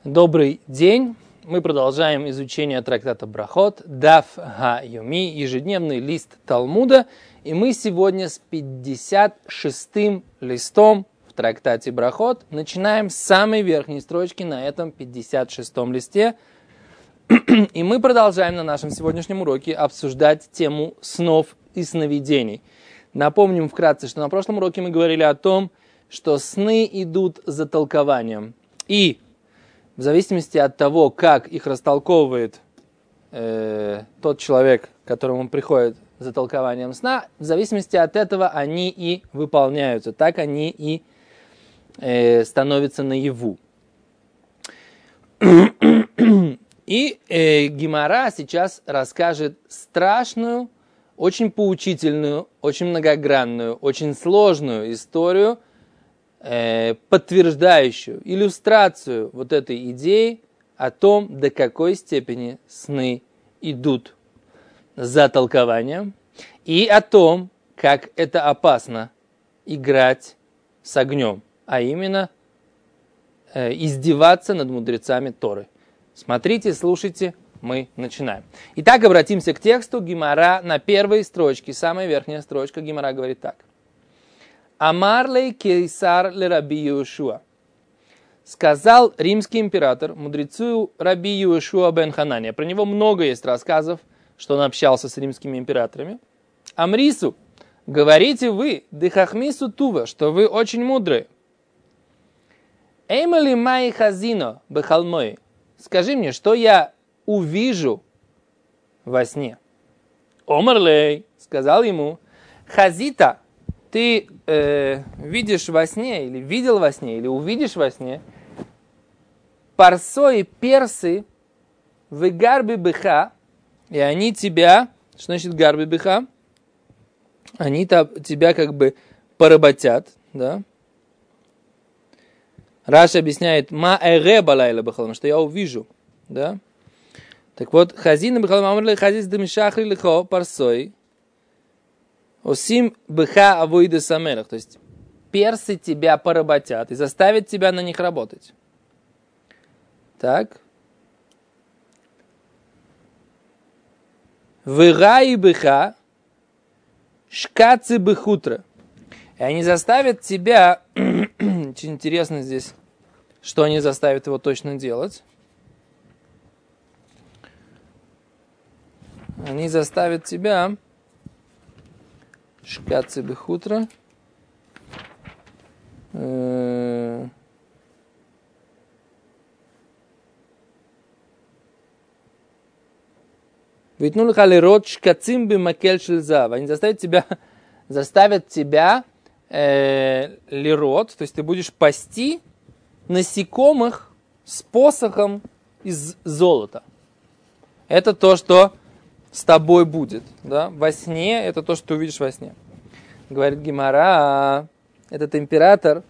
Добрый день. Мы продолжаем изучение трактата Брахот, Даф Ха-Йоми, ежедневный лист Талмуда. И мы сегодня с 56-м листом в трактате Брахот начинаем с самой верхней строчки на этом 56-м листе. И мы продолжаем на нашем сегодняшнем уроке обсуждать тему снов и сновидений. Напомним вкратце, что на прошлом уроке мы говорили о том, что сны идут за толкованием. И в зависимости от того, как их растолковывает тот человек, к которому приходит за толкованием сна, в зависимости от этого они и выполняются. Так они и становятся наяву. И Гемара сейчас расскажет страшную, очень поучительную, очень многогранную, очень сложную историю, подтверждающую иллюстрацию вот этой идеи о том, до какой степени сны идут за толкованием, и о том, как это опасно играть с огнем, а именно издеваться над мудрецами Торы. Смотрите, слушайте, мы начинаем. Итак, обратимся к тексту. Гемара на первой строчке, самая верхняя строчка, Гемара говорит так. Амарлей кейсар ле Раби Йеошуа. Сказал римский император мудрецу Раби Йеошуа бен Ханания. Про него много есть рассказов, что он общался с римскими императорами. Амрису, говорите вы, дехахмису тува, что вы очень мудрые. Эймали май хазино бехалмой. Скажи мне, что я увижу во сне. Омарлей, сказал ему, хазита, ты видишь во сне, или видел во сне, или увидишь во сне, парсои персы в гарби быха, и они тебя, что значит гарби быха? Они тебя как бы поработят, да? Раша объясняет, ма эре балайла бахалам, что я увижу, да? Так вот, хазин бахалам амрлей хазис демишахри лихо парсой, осим быха авойда самелах, то есть персы тебя поработят и заставят тебя на них работать. Так. Выраи быха шкацы быхутра. И они заставят тебя, очень интересно здесь, что они заставят его точно делать. Они заставят тебя шкацы быхутра. Витнули халирот шкацим бимакель шельзав. Они заставят тебя лирот, то есть ты будешь пасти насекомых с посохом из золота. Это то, что с тобой будет, да? Во сне, это то, что ты увидишь во сне. Говорит Гемара, этот император,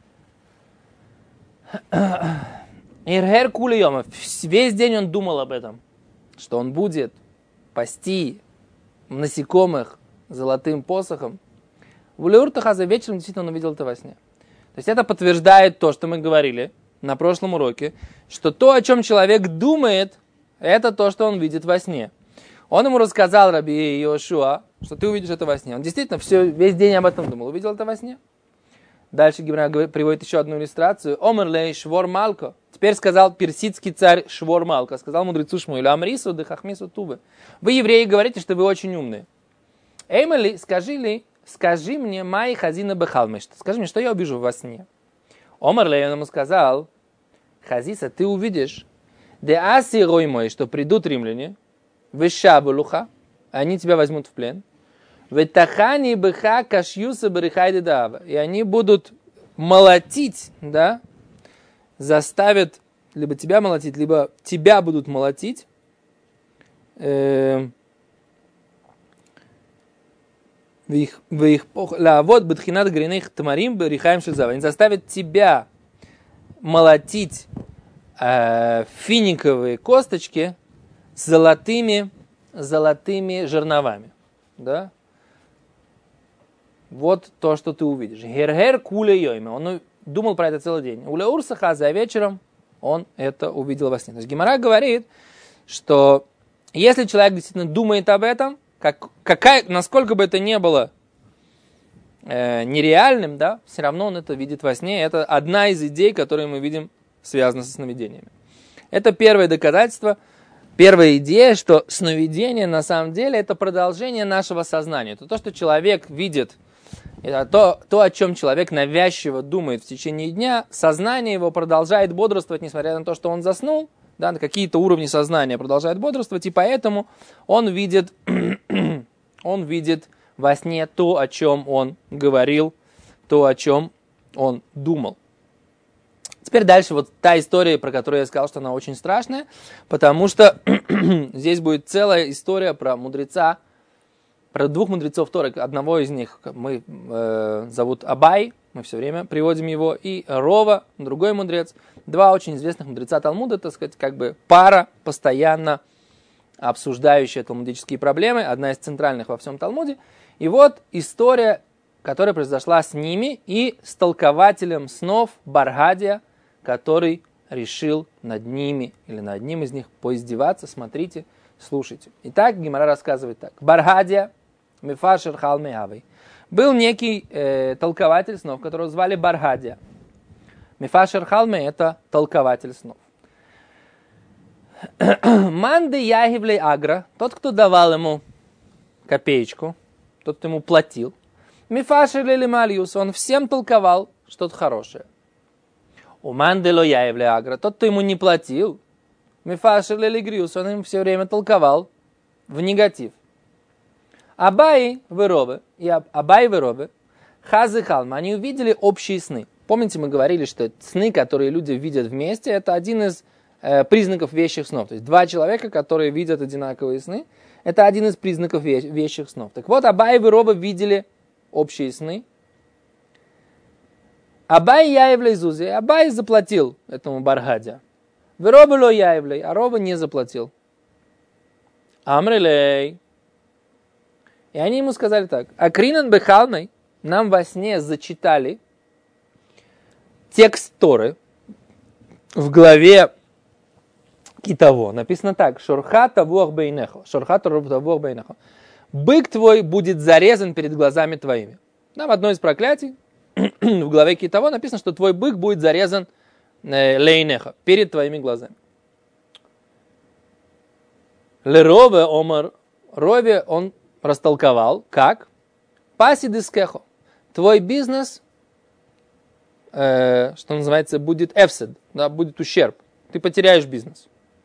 Ирхер кулиома, весь день он думал об этом, что он будет пасти насекомых золотым посохом. В Улеуртахаза вечером действительно он увидел это во сне. То есть это подтверждает то, что мы говорили на прошлом уроке, что то, о чем человек думает, это то, что он видит во сне. Он ему рассказал, Раби Йеошуа, что ты увидишь это во сне. Он действительно весь день об этом думал. Увидел это во сне. Дальше Гемара приводит еще одну иллюстрацию. Омерлей Швор Малко. Теперь сказал персидский царь Швор Малко. Сказал мудрецу Шмуэлю, Амрису дехахмису тувы. Вы, евреи, говорите, что вы очень умные. Эймели, скажи мне, май хазина бехалмеш. Скажи мне, что я увижу во сне. Омерлей, он ему сказал, Хазиса, ты увидишь, де аси рой мой, что придут римляне, вешабулуха, они тебя возьмут в плен, ветахани беха кашьюса берихайди даава, и они будут молотить, да, заставят либо тебя молотить, либо тебя будут молотить, лавот бетхинат гринейх тамарим берихаем шельзава, они заставят тебя молотить финиковые косточки с золотыми жерновами, да? Вот то, что ты увидишь. Гер-гер куле йойма. Он думал про это целый день. Уле урсаха, за вечером он это увидел во сне. То есть Гемара говорит, что если человек действительно думает об этом, насколько бы это ни было нереальным, да, все равно он это видит во сне. Это одна из идей, которые мы видим, связана со сновидениями. Это первое доказательство, первая идея, что сновидение на самом деле это продолжение нашего сознания. Это то, что человек видит, это то, о чем человек навязчиво думает в течение дня, сознание его продолжает бодрствовать, несмотря на то, что он заснул, да, на какие-то уровни сознания продолжает бодрствовать, и поэтому он видит во сне то, о чем он говорил, то, о чем он думал. Теперь дальше вот та история, про которую я сказал, что она очень страшная, потому что здесь будет целая история про мудреца, про двух мудрецов Торы. Одного из них мы зовут Абай, мы все время приводим его, и Рова, другой мудрец. Два очень известных мудреца Талмуда, так сказать, как бы пара, постоянно обсуждающая талмудические проблемы, одна из центральных во всем Талмуде. И вот история, которая произошла с ними и с толкователем снов Баргадия, который решил над ними или над одним из них поиздеваться. Смотрите, слушайте. Итак, Гемара рассказывает так. Баргадия, Мефашер Халмеавой. Был некий толкователь снов, которого звали Баргадия. Мефашер Халме – это толкователь снов. Манды Ягивлей Агра, тот, кто давал ему копеечку, тот, кто ему платил. Мефашер Лили Мальюс, он всем толковал что-то хорошее. У Манды Лояевлей Агра, тот, кто ему не платил. Мефашер Лили Гриус, он им все время толковал в негатив. Абай Верове и Абай Верове, Хазы Халма, они увидели общие сны. Помните, мы говорили, что сны, которые люди видят вместе, это один из признаков вещих снов. То есть два человека, которые видят одинаковые сны, это один из признаков вещих снов. Так вот, Абай и Верова видели общие сны. Абай Яевлей Зузи, Абай заплатил этому Баргадия. Верова ло Яевлей, а Рова не заплатил. Амрелей. И они ему сказали так. Акринан бехалмей, нам во сне зачитали текст Торы в главе Китаво. Написано так. Шорха тавуах бейнехо. Шорха тавуах бейнехо. Бык твой будет зарезан перед глазами твоими. В одной из проклятий в главе Китаво написано, что твой бык будет зарезан лейнехо, перед твоими глазами. Лерове омар. Рове он растолковал, как? Пасидискехо. Твой бизнес, что называется, будет эфсед, да, будет ущерб. Ты потеряешь бизнес.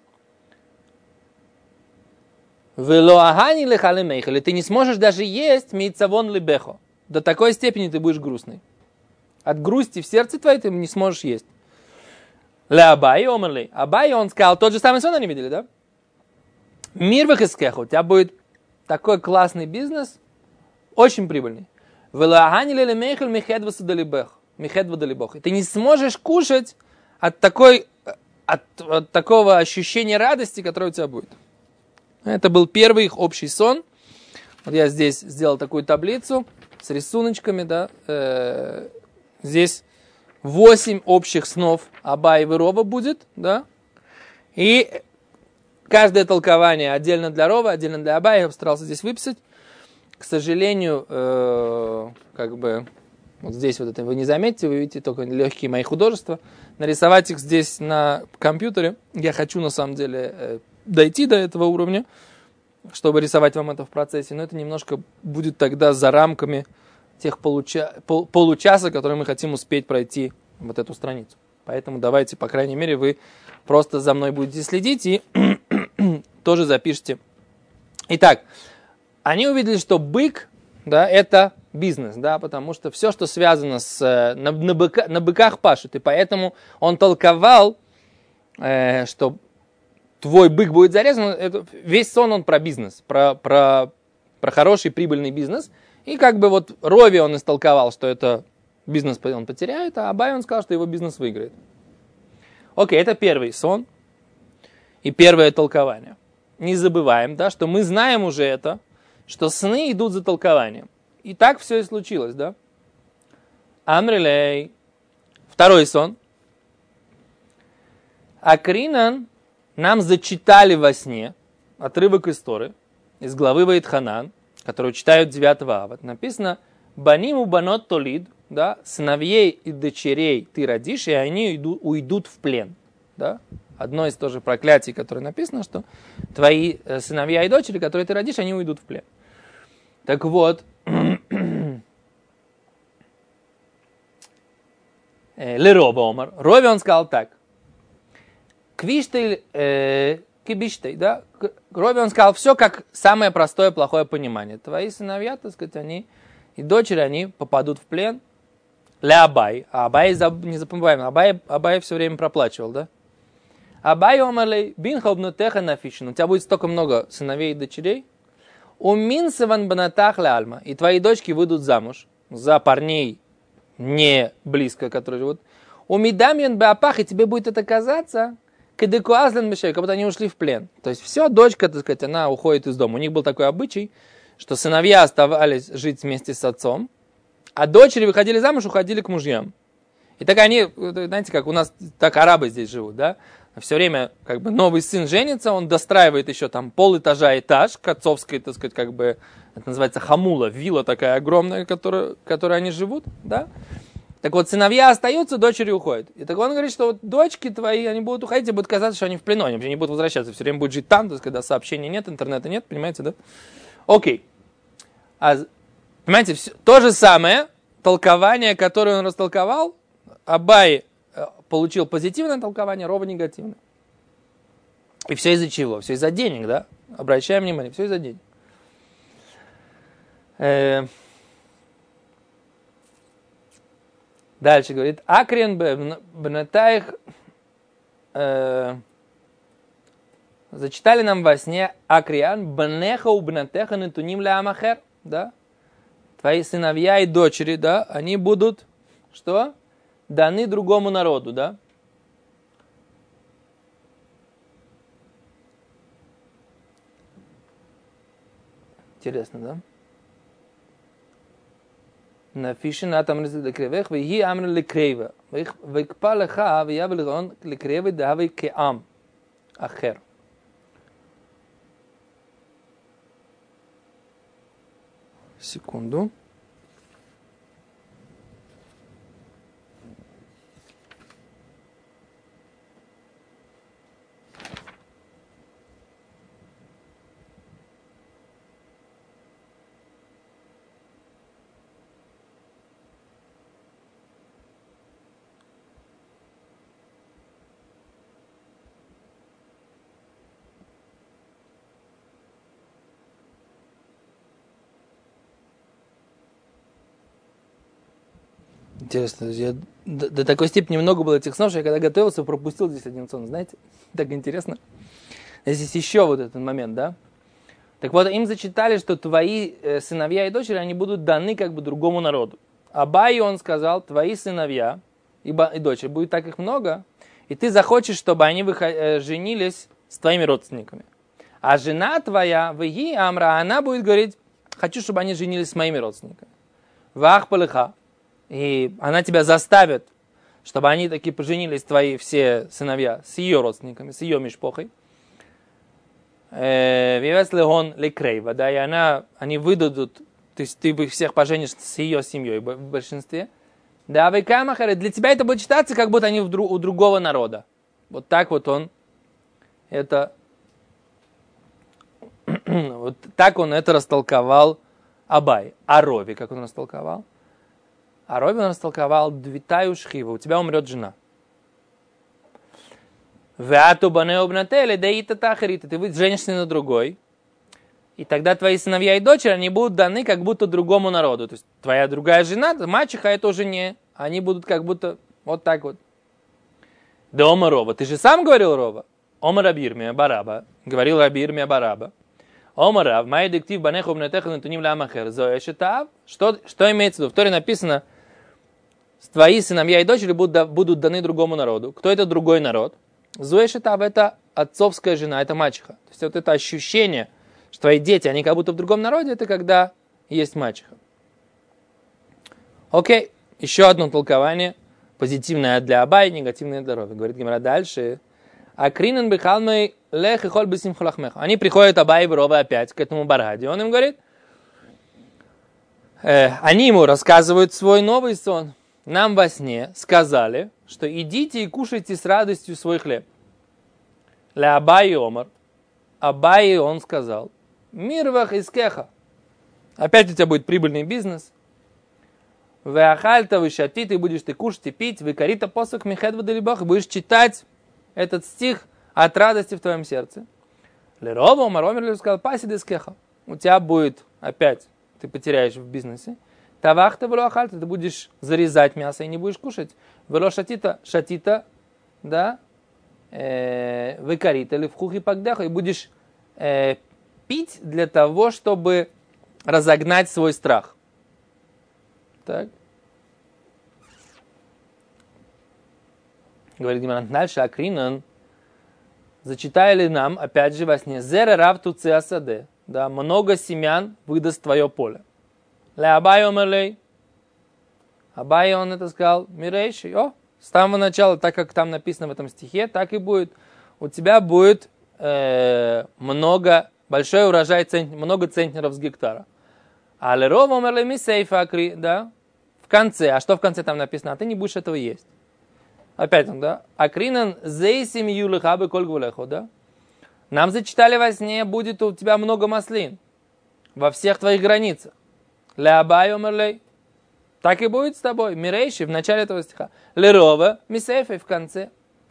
Велоахани лехалемейхали. Ты не сможешь даже есть мейцавон либехо. До такой степени ты будешь грустный. От грусти в сердце твоей ты не сможешь есть. Ле Абай омерли. Абай, он сказал, тот же самый сон они видели, да? Мир вехескехо. У тебя будет такой классный бизнес, очень прибыльный. Велоахани лелемейхали михедваса далибех. Ты не сможешь кушать от такого ощущения радости, которое у тебя будет. Это был первый их общий сон. Вот я здесь сделал такую таблицу с рисуночками, да. Здесь 8 общих снов Абай и Рова будет, да. И каждое толкование отдельно для Рова, отдельно для Абая. Я постарался здесь выписать. К сожалению, вот здесь вот это вы не заметите, вы видите только легкие мои художества. Нарисовать их здесь на компьютере. Я хочу на самом деле дойти до этого уровня, чтобы рисовать вам это в процессе. Но это немножко будет тогда за рамками тех получаса, которые мы хотим успеть пройти вот эту страницу. Поэтому давайте, по крайней мере, вы просто за мной будете следить и тоже запишите. Итак, они увидели, что бык, да, это бизнес, да, потому что все, что связано с на быках пашут, и поэтому он толковал, что твой бык будет зарезан. Это, весь сон он про бизнес, про хороший прибыльный бизнес. И как бы вот Рове он истолковал, что это бизнес он потеряет, а Абай он сказал, что его бизнес выиграет. Окей, это первый сон и первое толкование. Не забываем, да, что мы знаем уже это, что сны идут за толкованием. И так все и случилось, да? Амрилей. Второй сон. Акринан нам зачитали во сне отрывок истории из главы Ваитханан, которую читают 9 ава. Написано: «Баниму банот толид», да, сыновей и дочерей ты родишь, и они уйдут в плен. Да? Одно из тоже проклятий, которое написано, что твои сыновья и дочери, которые ты родишь, они уйдут в плен. Так вот, Лерова Омар, Рове он сказал так: Квиштель кибиштей, да? Рове он сказал все как самое простое плохое понимание. Твои сыновья, так сказать, они и дочери, они попадут в плен. Ля Абай. А Абай, не забываем, Абай все время проплачивал, да? Абай омарлей бинха обнутеха нафишин. У тебя будет столько много сыновей и дочерей. Уминсеван банатах ля альма. И твои дочки выйдут замуж за парней не близко, которые живут. Умидамьян беапах, и тебе будет это казаться, кадекуазлен мешай, как будто они ушли в плен. То есть все, дочка, так сказать, она уходит из дома. У них был такой обычай, что сыновья оставались жить вместе с отцом, а дочери выходили замуж, уходили к мужьям. И так они, знаете, как у нас так арабы здесь живут, да? Все время как бы новый сын женится, он достраивает еще там полэтажа, этаж к отцовской, так сказать, как бы, это называется хамула, вилла такая огромная, которой они живут, да? Так вот, сыновья остаются, дочери уходят. И так он говорит, что вот дочки твои, они будут уходить, и будет казаться, что они в плену, они не будут возвращаться, все время будут жить там, то есть, когда сообщений нет, интернета нет, понимаете, да? Окей. Понимаете, то же самое толкование, которое он растолковал, Абай получил позитивное толкование, Рова негативное. И все из-за чего? Все из-за денег, да? Обращаем внимание, все из-за денег. Дальше говорит, Акрен бнатаих, зачитали нам во сне Акриан бнеха у бнатеха нетуним ля амахер, да? Твои сыновья и дочери, да, они будут, что? Даны другому народу, да? Интересно, да? Напиши там лекревех, веги амр лекреве, векпа леха, веяв леон лекреве, давай кеам, ахер. Секунду. Интересно, я до такой степени много было этих снов, что я когда готовился, пропустил здесь один сон, знаете? Так интересно. Здесь еще вот этот момент, да? Так вот, им зачитали, что твои сыновья и дочери, они будут даны как бы другому народу. Абай, он сказал, твои сыновья и дочери, будет так их много, и ты захочешь, чтобы они женились с твоими родственниками. А жена твоя, веги амра, она будет говорить, хочу, чтобы они женились с моими родственниками. Вах палыха. И она тебя заставит, чтобы они таки поженились, твои все сыновья, с ее родственниками, с ее мишпохой. Вивеслегон лекрейва, да, и они выдадут, то есть ты их всех поженишь с ее семьей в большинстве. Да, вейкамахаре, для тебя это будет считаться, как будто они у другого народа. Вот так вот он это, вот так он это растолковал Абай. А Рови, как он растолковал? А Рови он растолковал, двитаю шхива, у тебя умрет жена. Веату бане обнатели, да и татахарита, ты женишься на другой. И тогда твои сыновья и дочери, они будут даны как будто другому народу. То есть твоя другая жена, мачеха, это уже не, они будут как будто вот так вот. Да Ома Рова, ты же сам говорил Рова. Ома Рабирмия Бараба, говорил Рабирмия Бараба. Ома Рав, май дектив банеха обнатеха натуним лямахер, зоэшетав. Что имеется в виду? В Торе написано, твои сыновья и дочери будут даны другому народу. Кто это другой народ? Зоэшетав, это отцовская жена, это мачеха. То есть вот это ощущение, что твои дети, они как будто в другом народе, это когда есть мачеха. Окей, еще одно толкование, позитивное для Абая, негативное для Рови. Говорит Гемара дальше. Акринан бихалмей лех и холь бисимху лахмеха. Они приходят Абай и Рова опять к этому Баргаде. Он им говорит, они ему рассказывают свой новый сон. Нам во сне сказали, что идите и кушайте с радостью свой хлеб. Ля Абай Омар. Абай он сказал, мирвах из кеха. Опять у тебя будет прибыльный бизнес. Веахальта вышати, ты будешь ты кушать и пить. Векарита посох михед вадалибах. Будешь читать этот стих от радости в твоем сердце. Лерова Омар Омер сказал, пасид из кеха. У тебя будет опять, ты потеряешь в бизнесе. Тавахта вело ахальта, ты будешь зарезать мясо и не будешь кушать. Вело шатита, да, векарита или в хухи пагдеха, и будешь пить для того, чтобы разогнать свой страх. Так. Говорит Гимара, дальше Акринан зачитали нам, опять же во сне, зера рав туци асаде, да, много семян выдаст твое поле. Ля Абай омерлей. Абай он это сказал, мирейший, с самого начала, так как там написано в этом стихе, так и будет. У тебя будет большой урожай, много центнеров с гектара. А леров омерлей мисейфа акри, да, в конце. А что в конце там написано? А ты не будешь этого есть. Опять он, да. Акринан зейсим юлихабы кольгвулехо, да. Нам зачитали во сне, будет у тебя много маслин во всех твоих границах. Ля Абай омерлей. Так и будет с тобой. Мирейший в начале этого стиха. Лерова мисейфа в конце.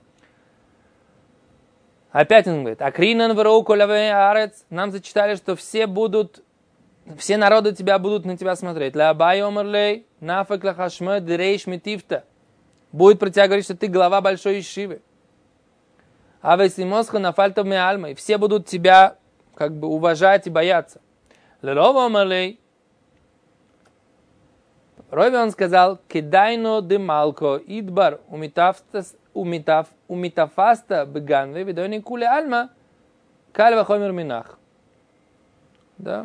Опять он говорит. Акринан вроу коляве арец. Нам зачитали, что все народы тебя будут на тебя смотреть. Ля Абай омерлей. Нафак лахашме дерейш митифта. Будет про тебя говорить, что ты глава большой ишивы. А весимосха нафальтов меальма. И все будут тебя как бы уважать и бояться. Лерова омерлей. Рове он сказал, кидайно де малко идбар умитафаста беганве видойни куле альма кальва хомер минах. Да.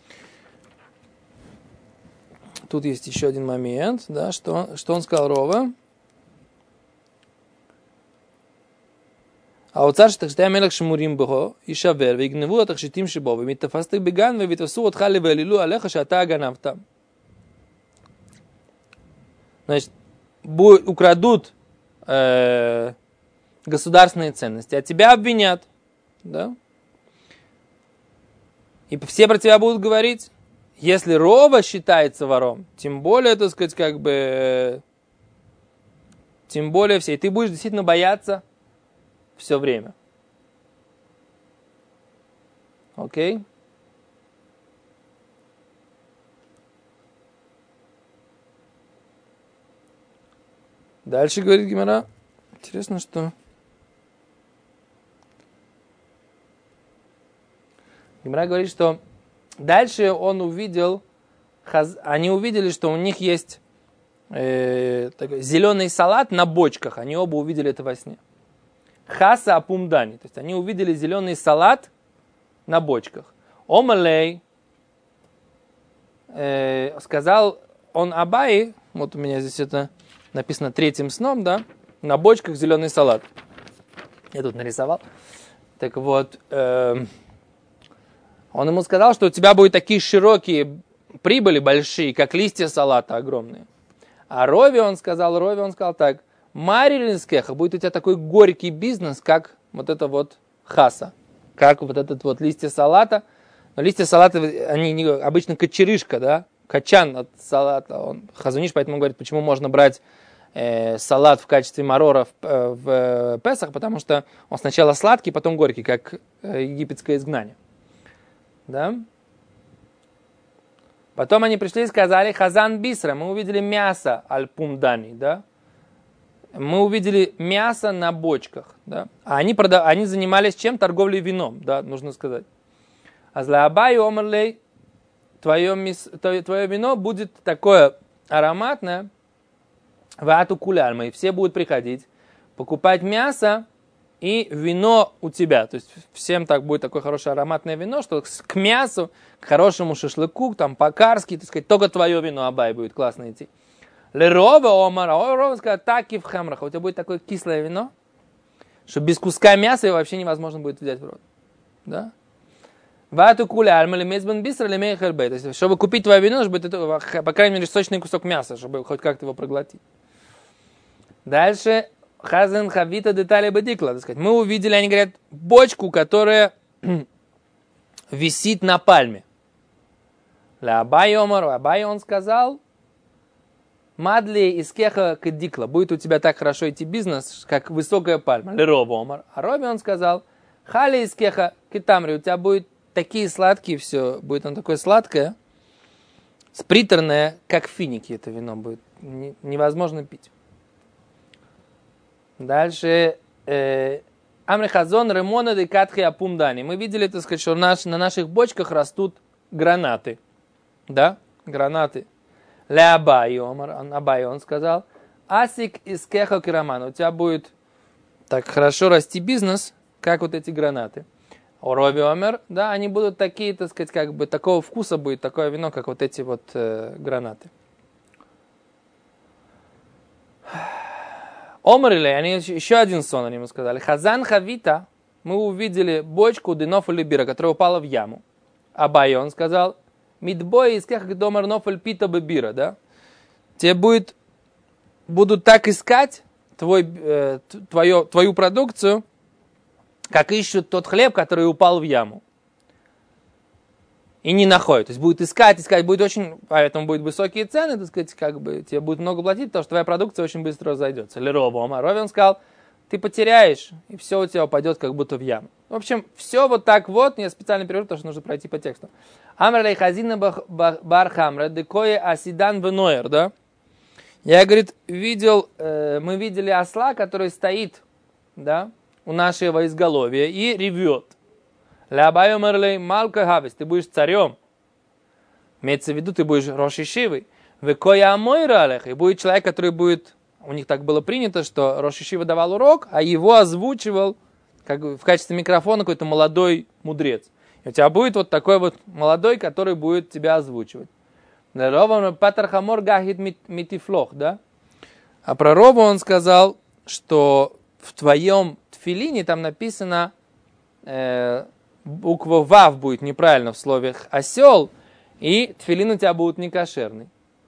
Тут есть еще один момент, да, что он сказал Рове. А у царь штахштай мелах шмурим бхо и шавер вигневу атахшитим шибо вимитафасты беганве витасу от хали велилу алеха шата аганавта. Значит, украдут государственные ценности, а тебя обвинят, да? И все про тебя будут говорить. Если Рова считается вором, тем более, так сказать, как бы, тем более все. И ты будешь действительно бояться все время. Окей? Дальше говорит Гимара. Интересно, что... Гимара говорит, что дальше он увидел, они увидели, что у них есть такой зеленый салат на бочках. Они оба увидели это во сне. Хаса апумдани. То есть они увидели зеленый салат на бочках. Омалей сказал он Абай, вот у меня здесь это написано третьим сном, да, на бочках зеленый салат. Я тут нарисовал. Так вот, он ему сказал, что у тебя будут такие широкие прибыли большие, как листья салата огромные. А Рове он сказал так, Марилинскеха, будет у тебя такой горький бизнес, как вот это вот хаса, как вот этот вот листья салата. Но листья салата, они обычно кочерышка, да, качан от салата. Он хазуниш, поэтому говорит, почему можно брать салат в качестве марора в Песах, потому что он сначала сладкий, потом горький, как египетское изгнание. Да? Потом они пришли и сказали, хазан бисра, мы увидели мясо аль-пумдани, да? Мы увидели мясо на бочках, да? А они занимались чем? Торговлей вином, да, нужно сказать. Азла Абай омерлей, твое вино будет такое ароматное, вату куляльма, и все будут приходить, покупать мясо и вино у тебя. То есть всем так будет такое хорошее ароматное вино, что к мясу, к хорошему шашлыку, там по-карски, так сказать, только твое вино, Абай, будет классно идти. Лерова омара, Рова сказал, так и в хамрах, у тебя будет такое кислое вино, что без куска мяса его вообще невозможно будет взять в рот. Да? Вату куля альмали мезбан бисра лемей хербей. То есть, чтобы купить твое вино, чтобы это, по крайней мере, сочный кусок мяса, чтобы хоть как-то его проглотить. Дальше. Хазен хавита детали бедикла. Мы увидели, они говорят, бочку, которая висит на пальме. Ля Абай Омар, Абай он сказал, мадли из кеха кедикла. Будет у тебя так хорошо идти бизнес, как высокая пальма. Ле Рова Омар. А Роби он сказал, хали из кеха китамри. У тебя будет такие сладкие все, будет оно такое сладкое, приторное, как финики это вино будет. Невозможно пить. Дальше. Амрихазон ремона де катхи апумдани. Мы видели, так сказать, что на наших бочках растут гранаты. Да? Гранаты. Ля Абай Омар. Абай он сказал. Асик из кеха кираман. У тебя будет так хорошо расти бизнес, как вот эти гранаты. Роби Омер, да, они будут такие, так сказать, как бы такого вкуса будет такое вино, как вот эти вот гранаты. Омрили, они еще один сон они ему сказали. Хазан хавита, мы увидели бочку денофаль бира, которая упала в яму. Абай он сказал, мидбой из кех домар нофаль пита бира, да. Тебе будут так искать твою продукцию, как ищут тот хлеб, который упал в яму. И не находят. То есть будет искать, будет очень, поэтому будут высокие цены, так сказать, как бы тебе будет много платить, потому что твоя продукция очень быстро разойдется. Лероба, Рови он сказал, ты потеряешь, и все у тебя упадет как будто в яму. В общем, все вот так вот, я специально перевожу, потому что нужно пройти по тексту. Амрлей хазина бархамра, декое асидан веноер, да? Я, говорит, мы видели осла, который стоит, да, у нашего изголовья и ревет. Лябай омерлей малка хавис, ты будешь царем. Имеется в виду, ты будешь рошишивой. Векоя амойра алех, и будет человек, который будет, у них так было принято, что рошишива давал урок, а его озвучивал как в качестве микрофона какой-то молодой мудрец. И у тебя будет вот такой вот молодой, который будет тебя озвучивать. Патар хамор гахит митифлох, да? А про Рову он сказал, что в твоем тфилине там написано буква Вав будет неправильно в слове осел, и тфилин у тебя будет некошерный.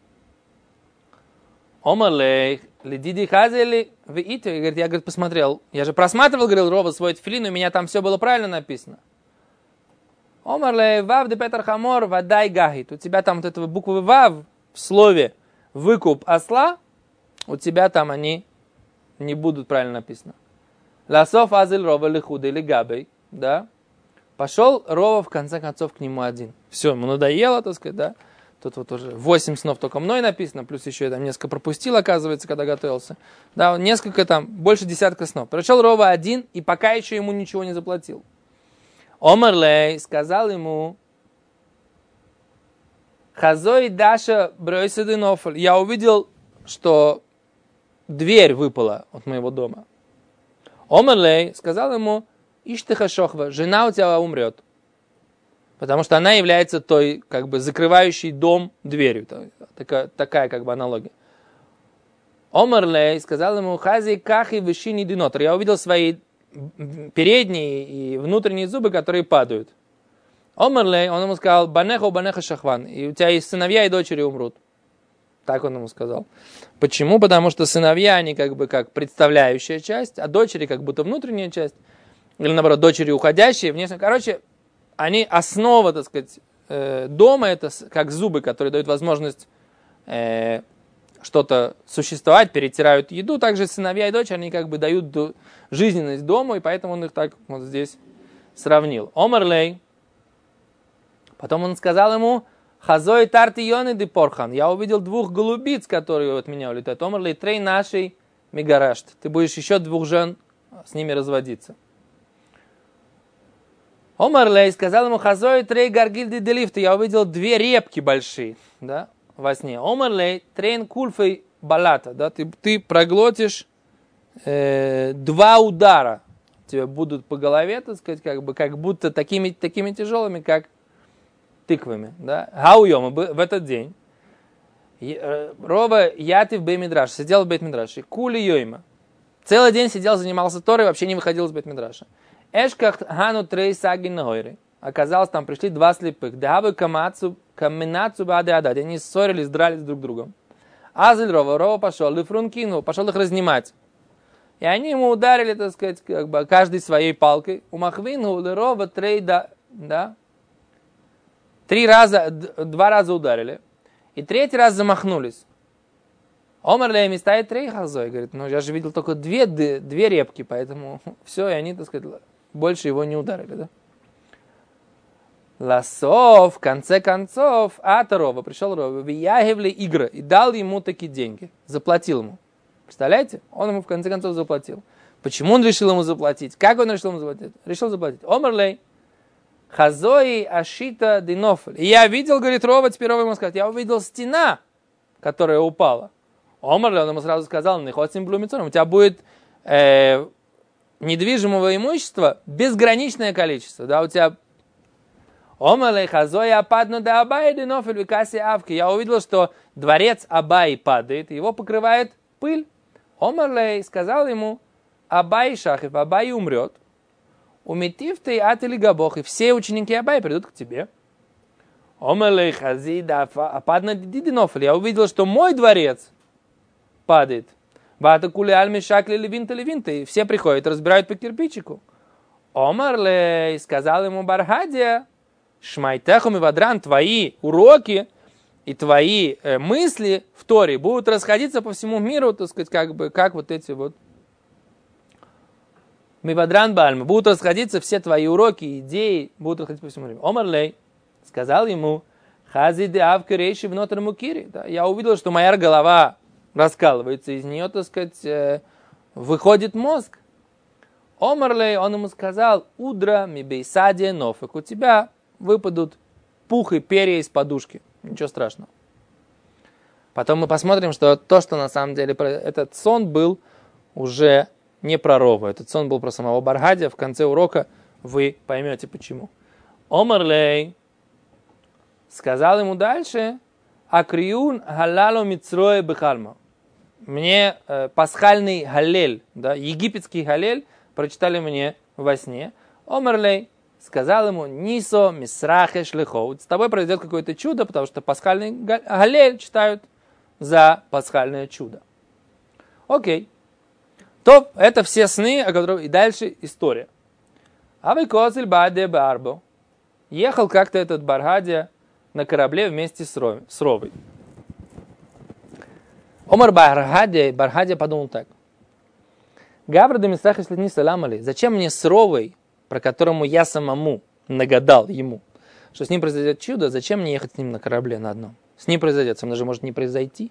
Омалей, ледиди хазели, вы ите, я, говорит, посмотрел, я же просматривал, говорил, Рова свой тфилин, у меня там все было правильно написано. Омалей, Вав де Петр Хамор, вадай гахит. У тебя там вот этого буквы Вав в слове выкуп осла, у тебя там они не будут правильно написаны. Ласов азель Рова лихуда или габей, да? Пошел Рова, в конце концов, к нему один. Все, ему надоело, так сказать, да? Тут вот уже 8 снов только мной написано, плюс еще я там несколько пропустил, оказывается, когда готовился. Да, несколько там, больше десятка снов. Пришел Рова один, и пока еще ему ничего не заплатил. Омерлей сказал ему, Хазой Даша бройседы нофаль. Я увидел, что дверь выпала от моего дома. Омерлей сказал ему, Иштыха шохва, жена у тебя умрет. Потому что она является той, как бы, закрывающей дом дверью. Такая как бы аналогия. Омерлей сказал ему, хази кахи вышини динотр. Я увидел свои передние и внутренние зубы, которые падают. Омерлей, он ему сказал, банеха шахван. И у тебя есть сыновья и дочери умрут. Так он ему сказал. Почему? Потому что сыновья, они как бы как представляющая часть, а дочери как будто внутренняя часть. Или наоборот, дочери уходящие, внешне. Короче, они основа, так сказать, дома, это как зубы, которые дают возможность что-то существовать, перетирают еду. Также сыновья и дочери, они как бы дают жизненность дому, и поэтому он их так вот здесь сравнил. Омерлей. Потом он сказал ему, Хазой тарти йоны де порхан. Я увидел 2 голубиц, которые от меня улетают. Омерлей трей нашей мегарашт. Ты будешь еще 2 жен с ними разводиться. Омерлей сказал ему, Хазой трей гаргильды делифты. Я увидел 2 репки большие, да, во сне. Омерлей трейн кульфей балата. Да, ты проглотишь 2 удара. Тебе будут по голове, так сказать, как будто такими тяжелыми, как тыквами. Да. Гауйома в этот день. Рова ятив бей-мидраш. Сидел в бейт-мидраше. Кули йойма. Целый день сидел, занимался Торой, вообще не выходил из Бейт-Мидраша. Эшках хану трей сагин нагойры. Оказалось, там пришли два слепых. Дагавы камацу, каминацу баадеадад. Они ссорились, дрались друг с другом. Азель Рова пошел, Лифрункину, пошел их разнимать. И они ему ударили, так сказать, как бы каждый своей палкой. У Махвину, Лерова, Трейда, да? Два раза ударили. И третий раз замахнулись. Омар лейми стоит трей хазой. Говорит, ну я же видел только две репки, поэтому все, и они, так сказать, больше его не ударили, да? Ласов, в конце концов, Рова, пришел Рова, в Ягевле игры, и дал ему такие деньги, заплатил ему. Представляете? Он ему в конце концов заплатил. Почему он решил ему заплатить? Как он решил ему заплатить? Решил заплатить. Омарлей, Хазои Ашита Динофель. И я видел, говорит Рова, теперь Рова ему сказать, я увидел стена, которая упала. Омарлей, он ему сразу сказал, не хоть с ним блумицором, у тебя будет недвижимого имущества безграничное количество. Да, у тебя Омарлей, Хазои Ападну да Абай Динофель Викаси Авки. Я увидел, что дворец Абай падает, его покрывает пыль. Омарлей сказал ему, Абай Шахев, Абай умрет. Уметив ты атели габох, и все ученики Абай придут к тебе. Омарлей Хазида Ападна Дидинофель. Я увидел, что мой дворец падает. Вата кули альми шакли левинта, и все приходят, разбирают по кирпичику. Омарлей сказал ему Бархадия, Шмайтехум и Вадран, твои уроки и твои мысли в Торе будут расходиться по всему миру, так сказать, как вот эти вот Мивадран Бальмы, будут расходиться все твои уроки, идеи, будут расходиться по всему миру. Омарлей сказал ему, Хази де авка рейши в нотер мукири. Я увидел, что моя голова раскалывается, из нее, так сказать, выходит мозг. Омарлей, он ему сказал, удра ми бейсадия нофек, у тебя выпадут пух и перья из подушки. Ничего страшного. Потом мы посмотрим, что то, что на самом деле этот сон был уже не про Рову. Этот сон был про самого Бархадия. В конце урока вы поймете почему. Омарлей сказал ему дальше, Акриун халалу мицрое бехальма. Мне пасхальный галель, да, египетский галель прочитали мне во сне. Омарлей сказал ему, Нисо мисрахе шлихоут. С тобой произойдет какое-то чудо, потому что пасхальный галель читают за пасхальное чудо. Окей. То это все сны, о которых и дальше история. Авикозель баде барбо. Ехал как-то этот Бархадия на корабле вместе с Ровой. Омар Бархадия подумал так. Гавра де мисрах если не саламали. Зачем мне с Ровой, про которому я самому нагадал ему, что с ним произойдет чудо, зачем мне ехать с ним на корабле на одном? С ним произойдет, со мной же может не произойти.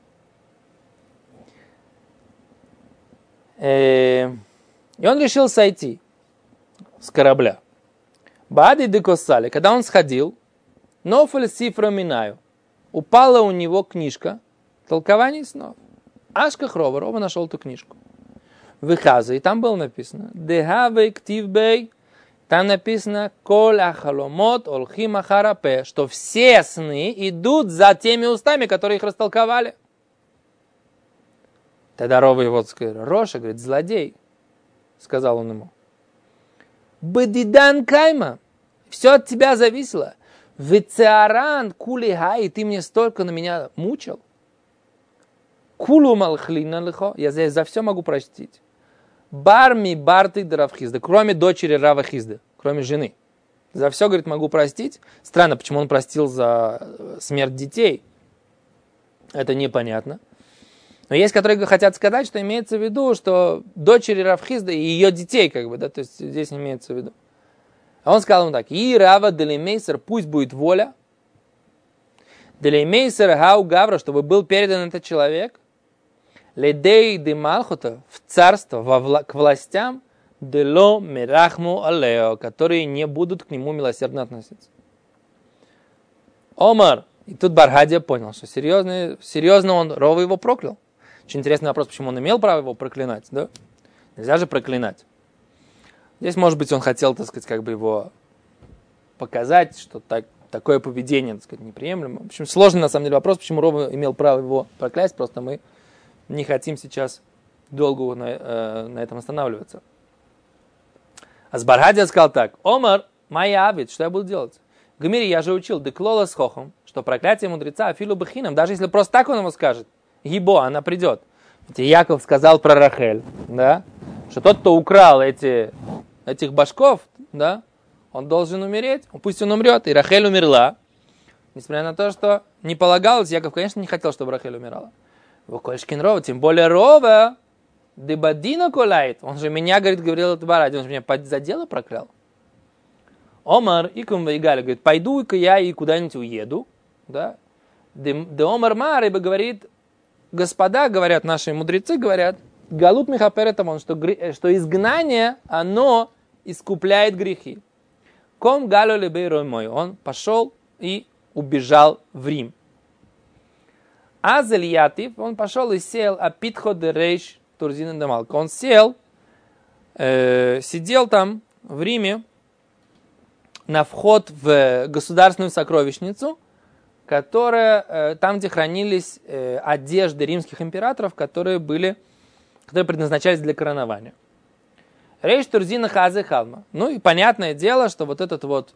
И он решил сойти с корабля. Баади декосали, когда он сходил, нофель сифра минаю, упала у него книжка толкований снов. Ашках Рова нашел эту книжку. Выхаза, и там было написано, дехавей ктивбей, там написано, коль ахаломот олхим ахарапе, что все сны идут за теми устами, которые их растолковали. Тогда Рова его сказал, Роша, говорит, злодей, сказал он ему. Бадидан кайма, все от тебя зависело. Вецеаран кулихай, ты мне столько на меня мучил. Кулу малхлина лихо, я здесь за все могу простить. Барми барты Равхизда, кроме дочери Равхизда, кроме жены. За все, говорит, могу простить. Странно, почему он простил за смерть детей. Это непонятно. Но есть, которые хотят сказать, что имеется в виду, что дочери Равхизда и ее детей, как бы, да, то есть здесь имеется в виду. А он сказал ему так, и Рава делеймейсер, пусть будет воля. Делеймейсер хау гавра, чтобы был передан этот человек. Ледей де малхута, в царство, к властям, дело мерахму алео, которые не будут к нему милосердно относиться. Омар, и тут Бархадия понял, что серьезно он, Рова его проклял. Очень интересный вопрос, почему он имел право его проклинать, да? Нельзя же проклинать. Здесь, может быть, он хотел, так сказать, как бы его показать, что такое поведение, так сказать, неприемлемо. В общем, сложный, на самом деле, вопрос, почему Рова имел право его проклясть, просто мы не хотим сейчас долго на этом останавливаться. А с Бархадия сказал так: Омар, моя абид, что я буду делать? В Гемире я же учил, деклола с хохом, что проклятие мудреца афилу бахинам, даже если просто так он ему скажет, гибо, она придет. Ведь Яков сказал про Рахель, да, что тот, кто украл этих башков, да, он должен умереть, пусть он умрет. И Рахель умерла, несмотря на то, что не полагалось, Яков, конечно, не хотел, чтобы Рахель умирала. Вокольшкин Рова, тем более Рова, дебадина колает, он же меня, говорил это Баради, он же меня за дело проклял. Омар икум вейгаль, говорит, пойду-ка я и куда-нибудь уеду, да. Де Омар Марыба говорит, господа, говорят, наши мудрецы говорят, галут михаперетамон, что изгнание, оно искупляет грехи. Ком галю лебейрой мой, он пошел и убежал в Рим. Азель Ятив, он пошел и сел, а питхо де рейш турзина де Малка. Он сел, сидел там в Риме на вход в государственную сокровищницу, которая, там, где хранились одежды римских императоров, которые предназначались для коронования. Рейш турзина хазе халма. Ну и понятное дело, что вот этот вот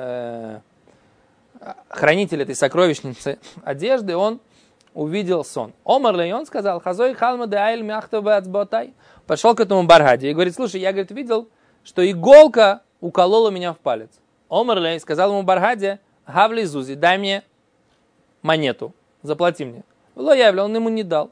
хранитель этой сокровищницы одежды, он увидел сон. Омар лей, он сказал, хазой халма де айль мяхтове ацботай. Пошел к этому Баргаде и говорит, слушай, я, говорит, видел, что иголка уколола меня в палец. Омар лей сказал ему Баргаде, гавли зузи, дай мне монету, заплати мне. Ло явля, он ему не дал.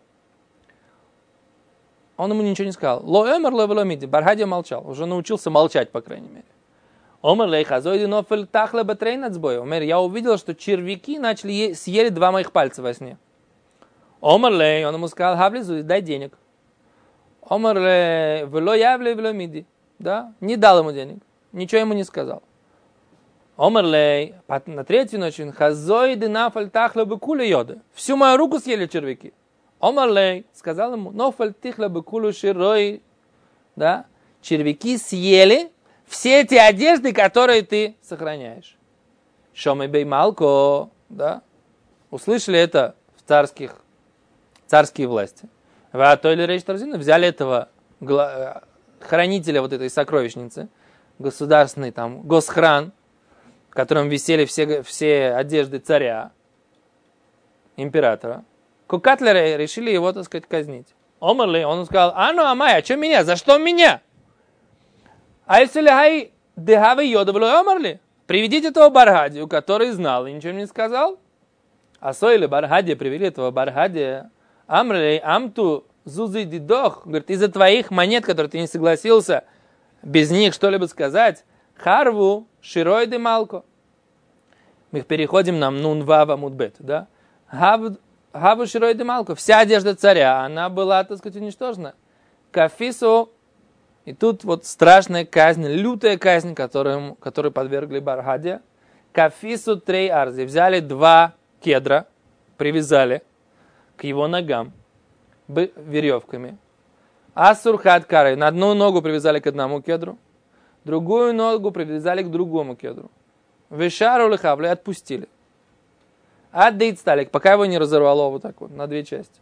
Он ему ничего не сказал. Ло эмер ло веломиди, Баргаде молчал, уже научился молчать, по крайней мере. Омар лей хазой ди нофель тахле батрейн ацбой. Омер, я увидел, что червяки съели 2 моих пальца во сне. Омар лей, он ему сказал, гавли зузи, дай денег. Омар лей, вело явля веломиди, да, не дал ему денег, ничего ему не сказал. Омерлей, на 3-ю ночь, хазой динафаль тахла бекулю йоды. Всю мою руку съели червяки. Омерлей, сказал ему, нофаль тихла бекулю широй, да, червяки съели все эти одежды, которые ты сохраняешь. Шомей бей малко, да, услышали это в царские власти. Взяли этого хранителя вот этой сокровищницы, государственный там госхран, в котором висели все одежды царя, императора. Кукатлеры решили его, так сказать, казнить. Омерли, он сказал, амай, а что меня? За что меня? Айсулихай дехавы йодовлю омерли. Приведите этого Баргадию, который знал и ничего не сказал. А сойли Баргадия, привели этого Баргадия. Амрли, амту зузы дидох. Говорит, из-за твоих монет, которые ты не согласился без них что-либо сказать, харву широй де малко. Мы переходим на нунвава мудбет, да? Хаву широй де малко. Вся одежда царя, она была, так сказать, уничтожена. Кафису, и тут вот страшная казнь, лютая казнь, которой подвергли Баргадия. Кафису трей арзи. Взяли 2 кедра, привязали к его ногам веревками. Асурхат карой. На одну ногу привязали к одному кедру, другую ногу привязали к другому кедру. Вешару лихавли, отпустили. Аддейт сталик, пока его не разорвало вот так вот на 2 части.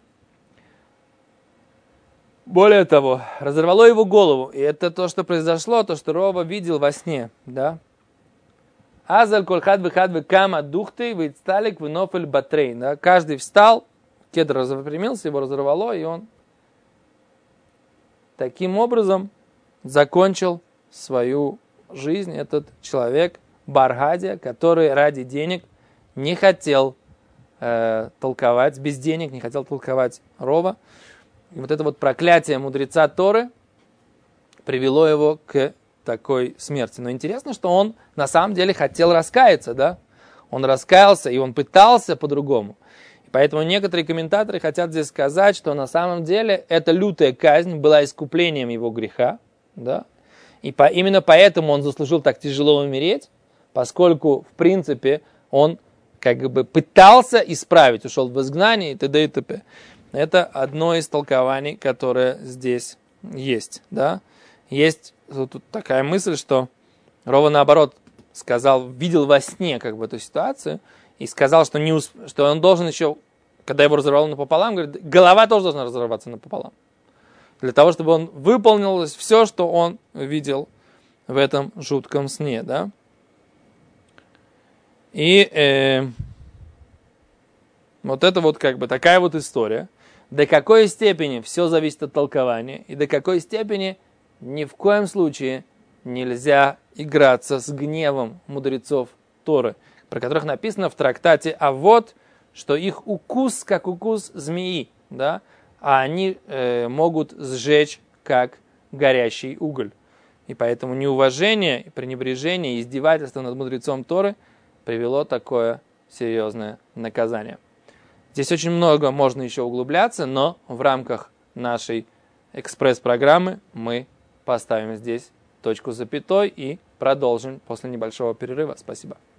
Более того, разорвало его голову. И это то, что произошло, то, что Рова видел во сне. Да? Азаль кольхад выхад кама духты вейцталик винофель батрейн. Да? Каждый встал, кедр распрямился, его разорвало, и он таким образом закончил свою жизнь. Этот человек Баргадия, который ради денег не хотел толковать, без денег не хотел толковать Рова. И вот это вот проклятие мудреца Торы привело его к такой смерти. Но интересно, что он на самом деле хотел раскаяться, да? Он раскаялся, и он пытался по-другому. И поэтому некоторые комментаторы хотят здесь сказать, что на самом деле эта лютая казнь была искуплением его греха, да? И именно поэтому он заслужил так тяжело умереть, поскольку, в принципе, он как бы пытался исправить, ушел в изгнание и т.д. и т.п. Это одно из толкований, которое здесь есть. Да? Есть тут такая мысль, что Рова наоборот сказал, видел во сне как бы эту ситуацию и сказал, что он должен еще, когда его разорвало напополам, говорит, голова тоже должна разорваться напополам. для того, чтобы он выполнилось все, что он видел в этом жутком сне, да. И вот это вот как бы такая вот история. До какой степени все зависит от толкования, и до какой степени ни в коем случае нельзя играться с гневом мудрецов Торы, про которых написано в трактате Авот, что их укус, как укус змеи, да, а они могут сжечь, как горящий уголь. И поэтому неуважение, пренебрежение, издевательство над мудрецом Торы привело такое серьезное наказание. Здесь очень много можно еще углубляться, но в рамках нашей экспресс-программы мы поставим здесь точку с запятой и продолжим после небольшого перерыва. Спасибо.